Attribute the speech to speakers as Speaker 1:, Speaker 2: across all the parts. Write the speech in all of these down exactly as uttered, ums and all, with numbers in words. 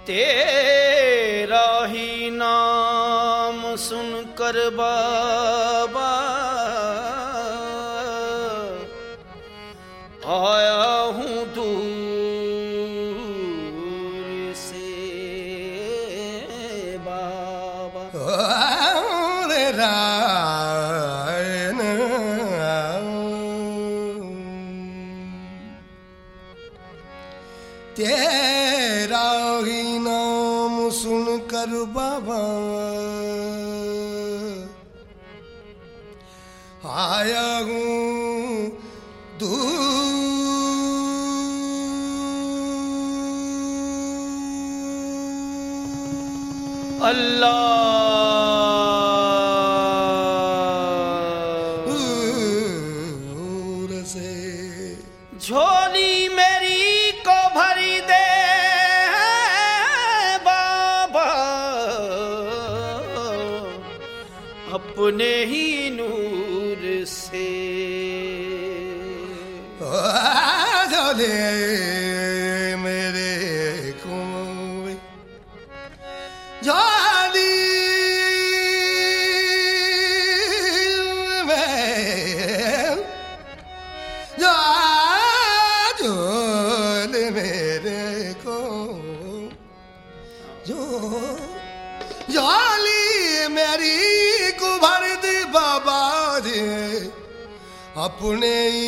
Speaker 1: तेरा ही नाम सुनकर बाबा आया हूँ दूर से बाबा।
Speaker 2: तेरा ही नाम सुनकर बाबा आया हूँ दूर
Speaker 1: अल्लाह
Speaker 2: से
Speaker 1: झोली मेरी को भरी दे बाबा अपने ही नूर से।
Speaker 2: झोली मेरे को झोली झोली मेरे को जो झोली मेरी को भर दे बाबा जी अपने ही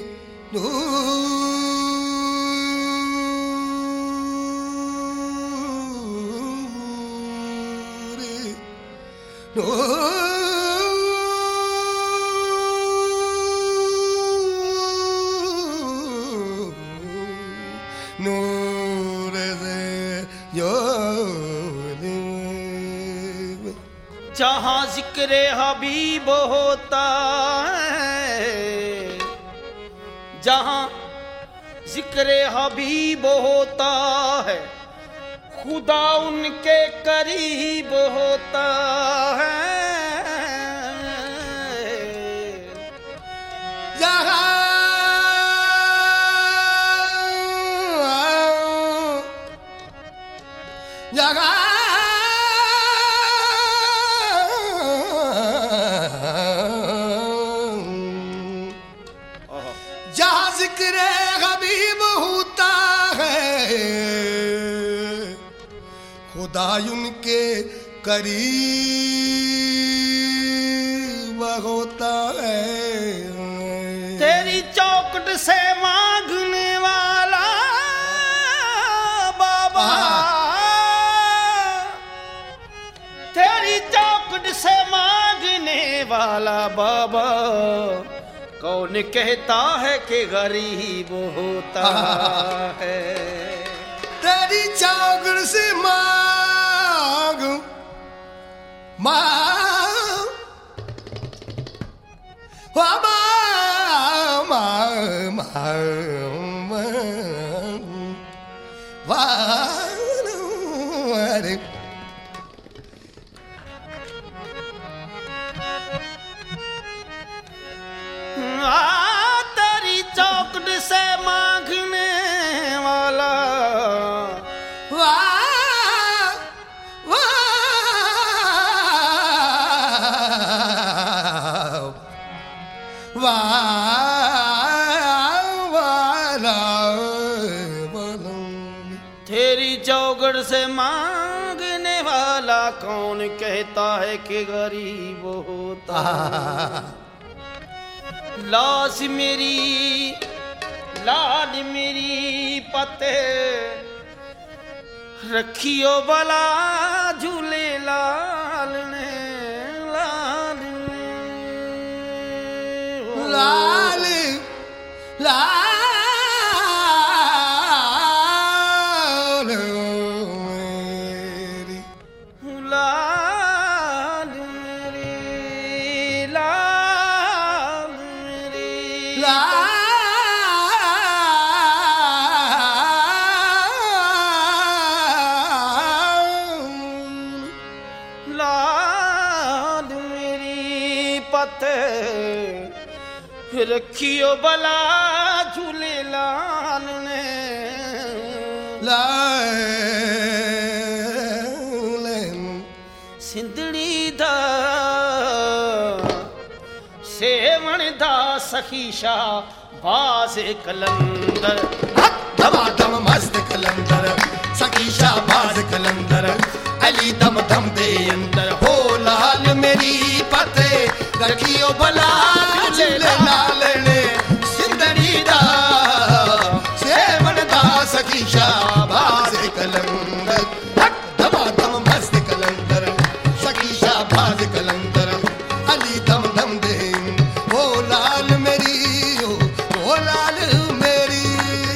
Speaker 2: नूर से जो
Speaker 1: जहाँ जिक्र हबीब होता है, जहाँ जिक्र हबीब होता है खुदा उनके करीब होता है।
Speaker 2: जहाँ जहाँ जहाँ जिक्र हबीब होता है खुदा उनके करीब होता है।
Speaker 1: तेरी चौखट से मांगने वाला बाबा, तेरी चौखट से मांगने वाला बाबा कौन कहता है कि गरीब होता है।
Speaker 2: तेरी चौखट से मांग मांग बाबा मांग मांग
Speaker 1: तेरी चौखट से मांगने वाला
Speaker 2: वाह वाह
Speaker 1: तेरी चौखट से मांगने वाला कौन कहता है कि गरीब होता। लाश मेरी लाल मेरी पते रखियो बला झूले लाल ने लाल
Speaker 2: लाल लाल मेरी
Speaker 1: लाल मेरी लाल मेरी
Speaker 2: लाल
Speaker 1: लाल मेरी पते रखियो बला झूले लाल ने
Speaker 2: लाल
Speaker 1: सखी शाहबाज कलंदर।
Speaker 2: धमाधम मस्त कलंदर सखी शाहबाज कलंदर, अली दम दम दे अंदर हो लाल मेरी पते रखियो भला झूले लाल ने सिंदड़ी दा सेवन दा सखी शाहबाज कलंदर। धमाधम मस्त कलंदर सखी शाहबाज कलंदर, अली दम दम दे हो लाल मेरी हो लाल मेरी।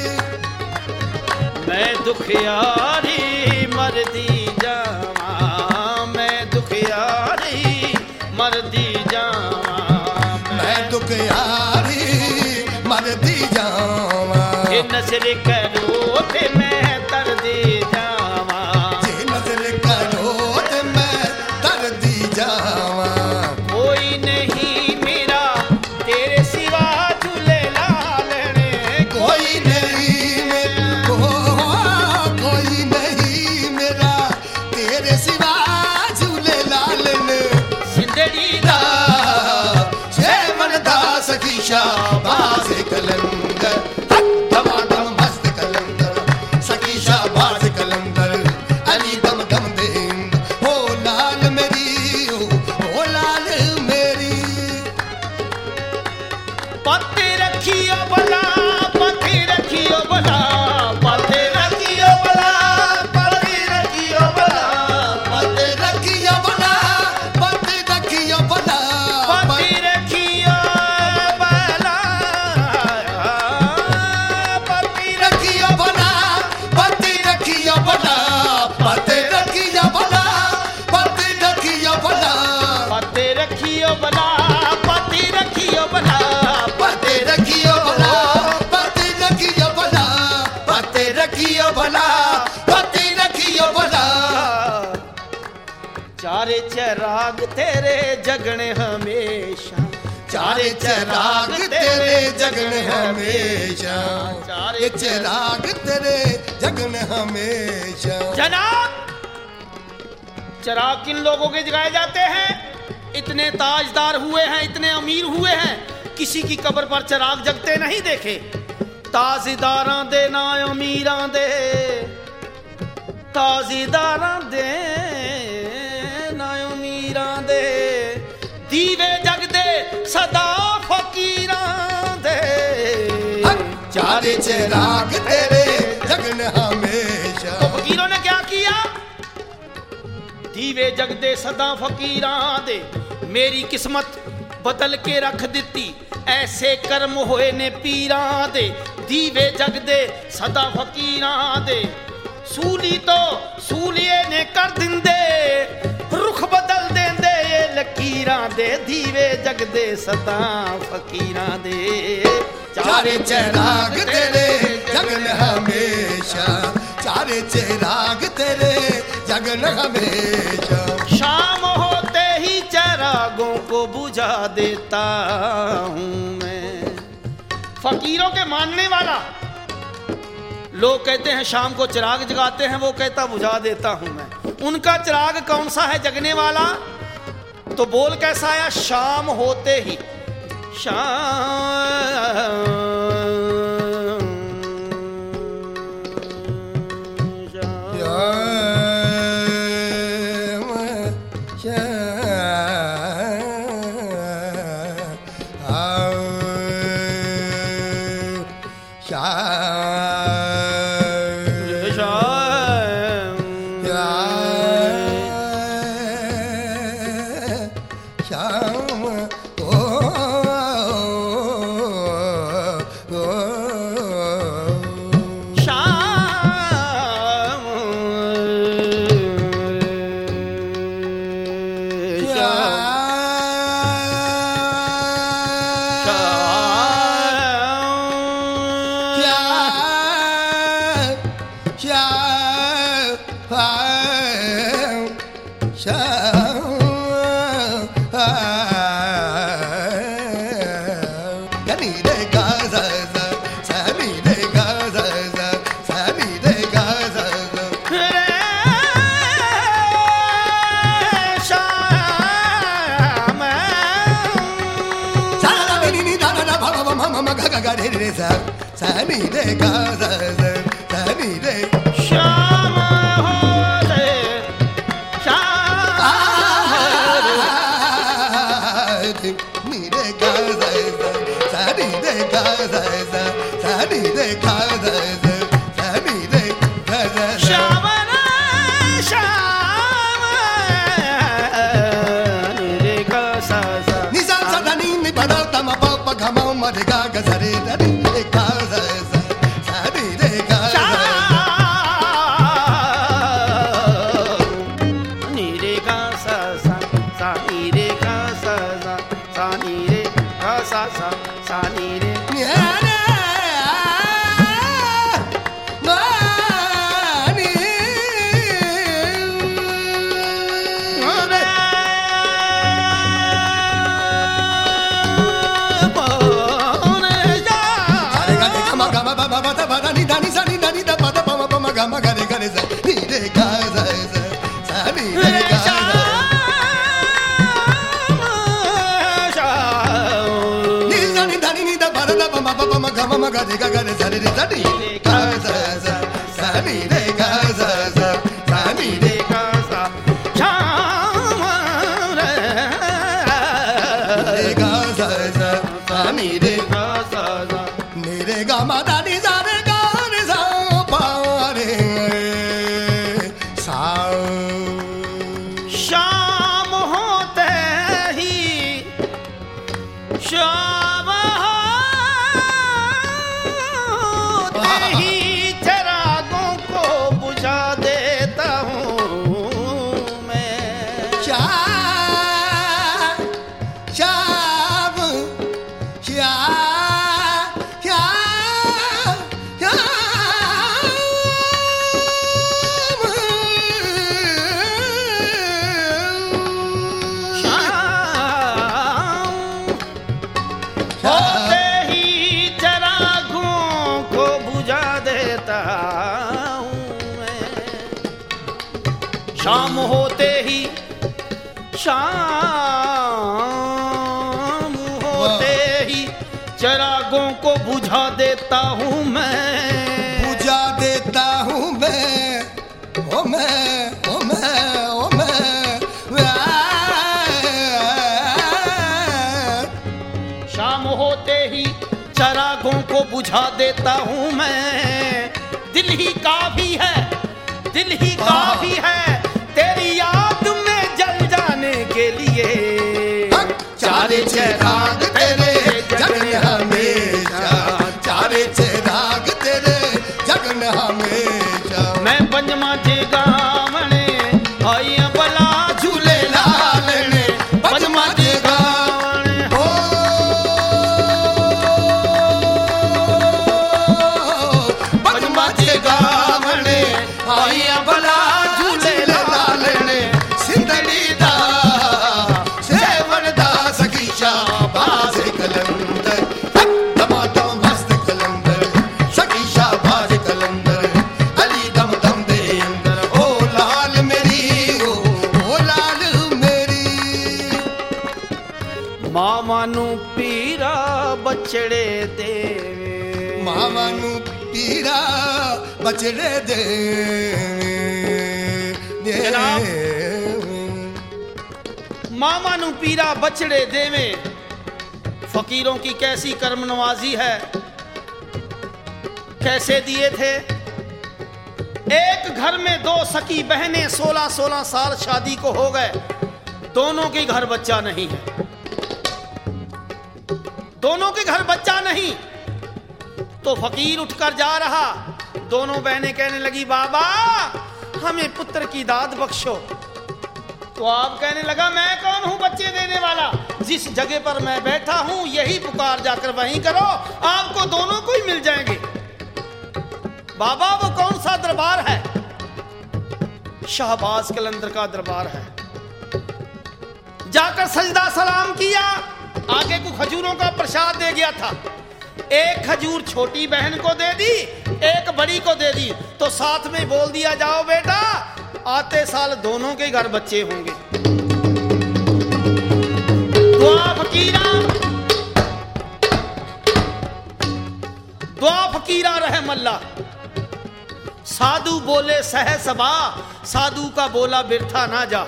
Speaker 1: मैं दुखियारी मरदी जावा, मैं दुखियारी मरदी जावा,
Speaker 2: मैं दुखियारी मरदी जावा,
Speaker 1: ये नजर करो ते मैं दर्दी जावा,
Speaker 2: जे नजर करो ते मैं दर्दी जावा।
Speaker 1: कोई नहीं मेरा तेरे सिवा झूले लाल ने,
Speaker 2: कोई नहीं मेरा कोई नहीं मेरा तेरे सिवा झूले लाल ने
Speaker 1: सिंदड़ी
Speaker 2: दा सेवन दा सखी शाहबाज कलंदर। धमाधम मस्त कलंदर सखी शाहबाज कलंदर, अली दम दम दे हो लाल मेरी हो लाल मेरी।
Speaker 1: पत्ते रखियो भला, पत्ते रखियो भला, पत्ते रखियो भला, पत्ते रखियो भला,
Speaker 2: पते रखियो भला पते रखियो भला
Speaker 1: पत्ते रखियो भला, पत्ते
Speaker 2: रखियो भला पते रखियो भला पते रखियो भला पते रखियो भला
Speaker 1: पत्ते रखियो भला, पत्ते रखियो भला,
Speaker 2: पते रखियो भला पते रखियो भला पते रखियो भला पते रखियो भला।
Speaker 1: चारे चराग तेरे जगने हमेशा,
Speaker 2: चारे चिराग तेरे जगन हमेशा, चारे चिराग तेरे जगन हमेशा।
Speaker 1: जनाब, चिराग किन लोगों के जगाए जाते हैं? इतने ताजदार हुए हैं, इतने अमीर हुए हैं, किसी की कब्र पर चिराग जगते नहीं देखे। ताजदारां दे ना अमीरां दे, ताजदारां दे ना अमीरां दे, दीवे जगदे सदा फकीरां दे।
Speaker 2: चारे चिराग तेरे जगन हमेशा।
Speaker 1: तो फकीरों ने क्या किया? दीवे जगदे सदा फकीरां दे, मेरी किस्मत बदल के रख दिती, ऐसे कर्म होए ने पीरां दे। दीवे जगदे सदा फकीरां दे, सूली तो सूलिए ने कर दिंदे, रुख बदल देंदे ये लकीरां दे। दीवे जगदे सदा फकीरां दे,
Speaker 2: चारे चिराग तेरे जगन हमेशा, चारे चिराग तेरे जगन हमेशा।
Speaker 1: शाम होते ही चिरागों को बुझा देता हूँ मैं। फकीरों के मानने वाला, लोग कहते हैं शाम को चिराग जगाते हैं, वो कहता बुझा देता हूँ मैं। उनका चिराग कौन सा है जगने वाला? तो बोल कैसा आया? शाम होते ही, शाम
Speaker 2: सा सा नी रे गा सा सा सा नी रे
Speaker 1: श्याम होते श्याम
Speaker 2: नी रे गा सा सा नी रे गा सा सा नी रे गा सा सा नी रे गा सा
Speaker 1: श्याम श्याम रे गा सा सा
Speaker 2: ni sa sa da ni ni pa da ta ma pa pa ga ma ma re ga ga sa re da ni re ga sa sa sa ni re ga sa
Speaker 1: ni re ga sa sa sa ni re ga sa sa sa ni re ga sa sa sa ni re
Speaker 2: ni ha re ma ni Are ga de ga ma ga ma ba ba ba da ba da ni da ni sa ni da ni da pa da pa ma pa ma ga ma ga re ga re sa ni re ga sa sa sa ni re ga sa ni sa ni da ni ni da pa da pa ma pa pa ma ga ma ma ga re ga ga re sa re re sa ni re ga sa sa sa ni re ga sa sa sa ni re
Speaker 1: ga sa Shyam रे
Speaker 2: re ga sa sa sa ni re
Speaker 1: ga sa sa
Speaker 2: ni re ga ma da ni sa re ga re sa pa re sa
Speaker 1: शाम होते ही शाम होते ही चिरागों को बुझा देता हूँ मैं
Speaker 2: श्याम श्याम श्याम श्याम
Speaker 1: शाम होते ही चिरागों को बुझा देता हूँ मैं शाम होते ही शाम होते ही चिरागों को बुझा देता हूँ मैं
Speaker 2: बुझा देता हूँ मैं ओ मैं ओ मैं ओ मैं
Speaker 1: शाम होते ही चिरागों को बुझा देता हूँ मैं दिल ही काफी है दिल ही काफी है तेरी याद में जल जाने के लिए
Speaker 2: चारे चिराग तेरे जगन हमेशा चारे चिराग तेरे जगन हमेशा
Speaker 1: मैं पंजमा जे गावने आई बला झूले लाल ने पंजमा जे गावने
Speaker 2: ओ
Speaker 1: पंजमा जे गावने आई बला झूले लाल ने
Speaker 2: सिंधड़ी दा सेवन दा सखीशा बाज कलंदर दमा दम मस्त कलंदर सखीशा बाज कलंदर अली दम दम दे अंदर ओ लाल मेरी ओ ओ लाल मेरी
Speaker 1: मामा नू पीरा बछड़े देवे
Speaker 2: मामा नू पीरा बछड़े दे
Speaker 1: जनाब। मामा नू पीरा बछड़े देवे फकीरों की कैसी कर्म नवाजी है कैसे दिए थे एक घर में दो सकी बहनें सोलह सोलह साल शादी को हो गए दोनों के घर बच्चा नहीं है दोनों के घर बच्चा नहीं तो फकीर उठकर जा रहा दोनों बहनें कहने लगी बाबा हमें पुत्र की दाद बख्शो तो आप कहने लगा मैं कौन हूं बच्चे देने वाला जिस जगह पर मैं बैठा हूं यही पुकार जाकर वहीं करो आपको दोनों को ही मिल जाएंगे बाबा वो कौन सा दरबार है शाहबाज कलंदर का दरबार है जाकर सजदा सलाम किया आगे को खजूरों का प्रसाद दे गया था एक खजूर छोटी बहन को दे दी एक बड़ी को दे दी तो साथ में बोल दिया जाओ बेटा आते साल दोनों के घर बच्चे होंगे दुआ फकीरा फकीरा रहे मल्ला। साधु बोले सह सबा, साधु का बोला बिरथा ना जा।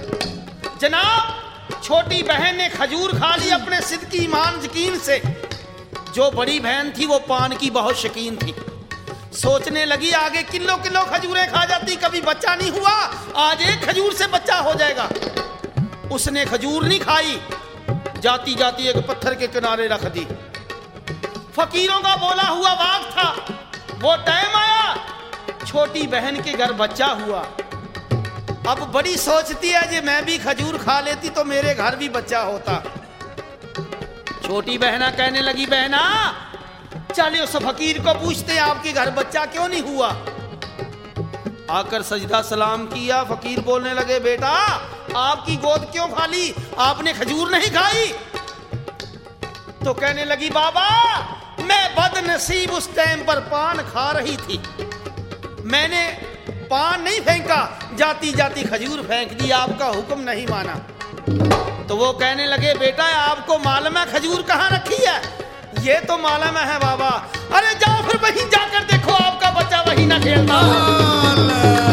Speaker 1: जनाब छोटी बहन ने खजूर खा ली अपने सिद्ध की ईमान यकीन से। जो बड़ी बहन थी वो पान की बहुत शकीन थी। सोचने लगी आगे किलो किलो खजूरें खा जाती, कभी बच्चा नहीं हुआ, आज एक खजूर से बच्चा हो जाएगा। उसने खजूर नहीं खाई, जाती जाती एक पत्थर के किनारे रख दी। फकीरों का बोला हुआ वाक था, वो टाइम आया, छोटी बहन के घर बच्चा हुआ। अब बड़ी सोचती है जे मैं भी खजूर खा लेती तो मेरे घर भी बच्चा होता। छोटी बहना कहने लगी, बहना चले उस फकीर को पूछते आपके घर बच्चा क्यों नहीं हुआ। आकर सजदा सलाम किया। फकीर बोलने लगे, बेटा आपकी गोद क्यों खाली, आपने खजूर नहीं खाई। तो कहने लगी, बाबा मैं बदनसीब उस टाइम पर पान खा रही थी, मैंने पान नहीं फेंका, जाती जाती खजूर फेंक दी, आपका हुक्म नहीं माना। तो वो कहने लगे, बेटा आपको मालूम है खजूर कहाँ रखी है। ये तो मालूम है बाबा। अरे जाओ फिर वहीं जाकर देखो आपका बच्चा वहीं ना खेलता है।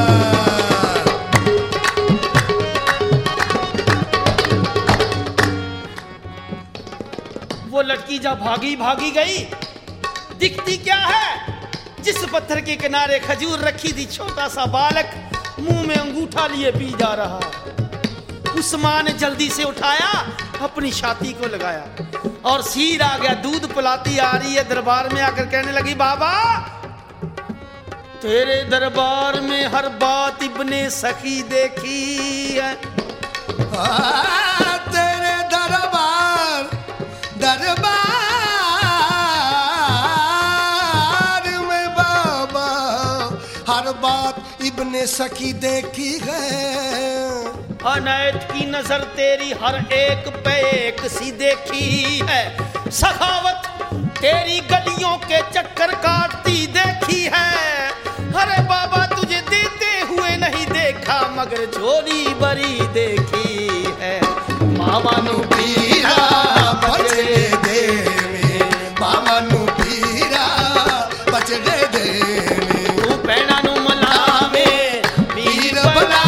Speaker 1: वो लड़की जब भागी भागी गई, दिखती क्या है, जिस पत्थर के किनारे खजूर रखी थी छोटा सा बालक मुंह में अंगूठा लिए पी जा रहा। उस मां ने जल्दी से उठाया, अपनी छाती को लगाया और सिर आ गया, दूध पिलाती आ रही है। दरबार में आकर कहने लगी, बाबा तेरे दरबार में हर बात इब्ने सखी देखी है।
Speaker 2: हाँ, तेरे दरबार दरबार में बाबा हर बात इब्ने सखी देखी है।
Speaker 1: अनैत की नजर तेरी हर एक पे एक सी देखी है। सखावत तेरी गलियों के चक्कर काटती देखी है। अरे बाबा तुझे देते हुए नहीं देखा, मगर झोली बड़ी देखी है। मामा नु
Speaker 2: पीरा बचड़े दे में, मामा नु पीरा बचड़े दे में,
Speaker 1: तू पैना नु मलावे
Speaker 2: पीर बला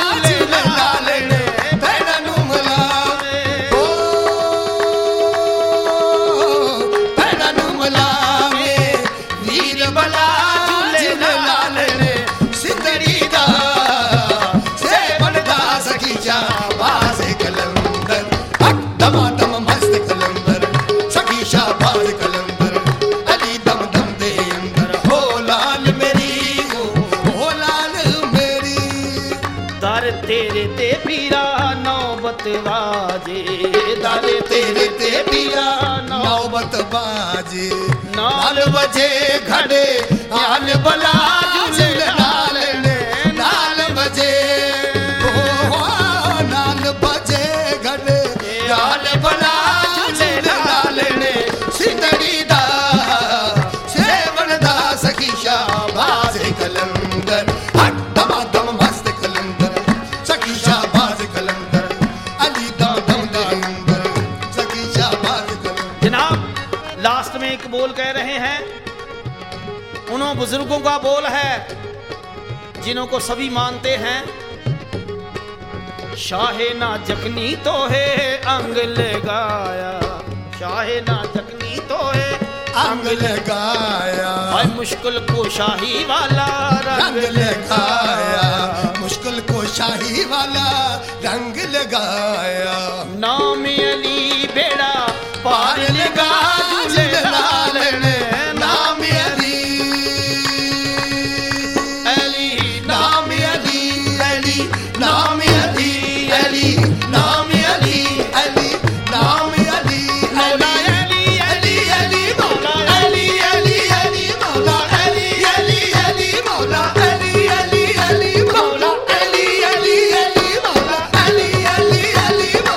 Speaker 1: तेरे ते पीरा नौबत बाजे,
Speaker 2: दाले तेरे ते पीरा नौबत बाजे। नाल बजे घड़े नाल बला झूले नाल ने, नाल बजे ओ नाल बजे घड़े नाल बला झूले नाल ने। सिंदड़ी दा सेवन दा सखी शाबाश कलंदर, हट दमा दम मस्त कलंदर, सखी शाबाश कलंदर, अली दम दम दे अंदर, सखी शाबाश कलंदर।
Speaker 1: जनाब लास्ट में एक बोल कह रहे हैं, उन्हों बुजुर्गों का बोल है जिन्हों को सभी मानते हैं। शाहे ना जखनी तो है अंग लगाया, शाहे ना जखनी तो है
Speaker 2: अंग लगाया,
Speaker 1: और मुश्किल को शाही वाला
Speaker 2: रंग लगाया, मुश्किल को शाही वाला रंग लगाया।
Speaker 1: नाम अली बेड़ा पार लगा
Speaker 2: लाल ने, नाम अली
Speaker 1: अली
Speaker 2: नाम अली अली नाम अली अली नाम अली अली नाम अली
Speaker 1: मौला अली
Speaker 2: अली अली मौला अली अली अली मौला अली अली अली मौला अली अली अली मौला अली अली अली मौला अली अली अली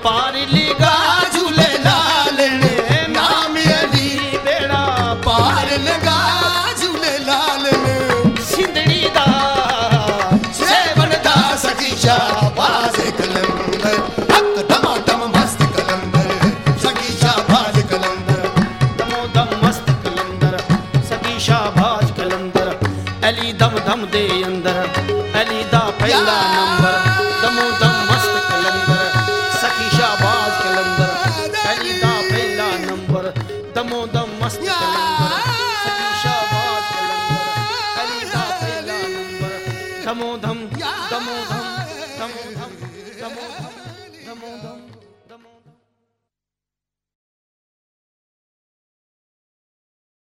Speaker 1: पार लिगा
Speaker 2: झूलेलाल ने नाम अली
Speaker 1: बेड़ा
Speaker 2: पार लगा झूलेलाल ने
Speaker 1: सिंधड़ी दा
Speaker 2: सेवन दा सखी शाहबाज कलंदर हक दमादम मस्त कलंदर सखी शाहबाज कलंदर
Speaker 1: दमोदम मस्त कलंदर सखी शाहबाज कलंदर अली दम दम दे अंदर अली दा पहला नंबर दमोदम मस्त कलंदर सखी शाहबाज कलंदर अली दा पहला नंबर दमोदम मस्त कलंदर सखी शाहबाज कलंदर अली दा पहला नंबर दमोदम दमोदम दमोदम दमोदम